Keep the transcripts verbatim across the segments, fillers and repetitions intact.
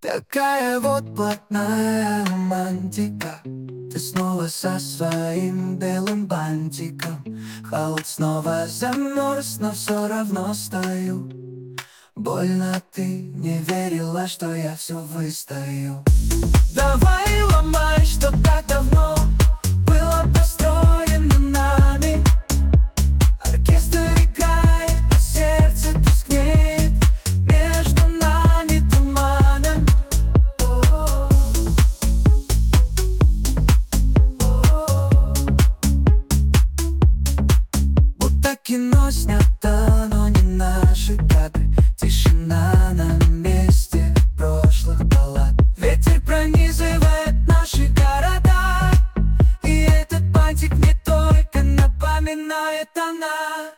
Такая вот блатная романтика. Ты снова со своим белым бантиком. Холод снова замерз, но все равно стою. Больно ты не верила, что я все выстою. Давай ломай, что так давно было построено нами. Оркестр играет, а сердце тускнеет. Между нами туманом. О-о-о. О-о-о. Будто кино снято, но не наши кадры. Тишина на месте прошлых баллад. Ветер пронизывает наши города, и этот бантик не только напоминает она.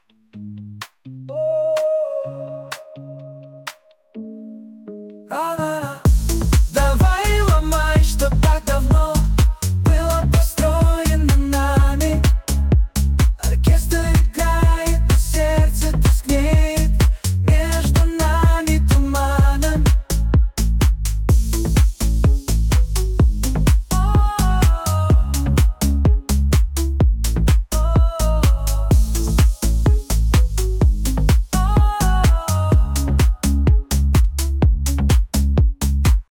Она